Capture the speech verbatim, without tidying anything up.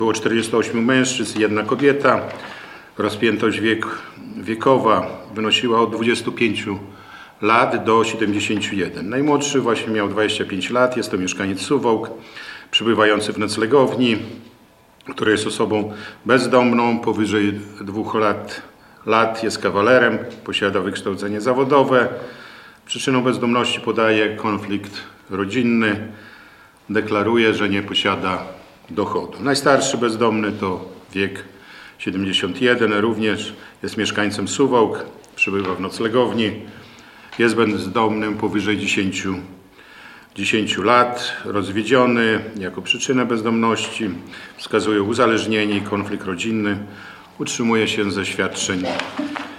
Było czterdziestu ośmiu mężczyzn i jedna kobieta. Rozpiętość wiek, wiekowa wynosiła od dwudziestu pięciu lat do siedemdziesięciu jeden. Najmłodszy właśnie miał dwadzieścia pięć lat, jest to mieszkaniec Suwałk, przebywający w noclegowni, który jest osobą bezdomną, powyżej dwóch lat, lat jest kawalerem, posiada wykształcenie zawodowe. Przyczyną bezdomności podaje konflikt rodzinny, deklaruje, że nie posiada dochodu. Najstarszy bezdomny to wiek siedemdziesiąt jeden, również jest mieszkańcem Suwałk, przebywa w noclegowni, jest bezdomnym powyżej dziesięciu, dziesięciu lat, rozwiedziony. Jako przyczynę bezdomności wskazuje uzależnienie i konflikt rodzinny. Utrzymuje się ze świadczeń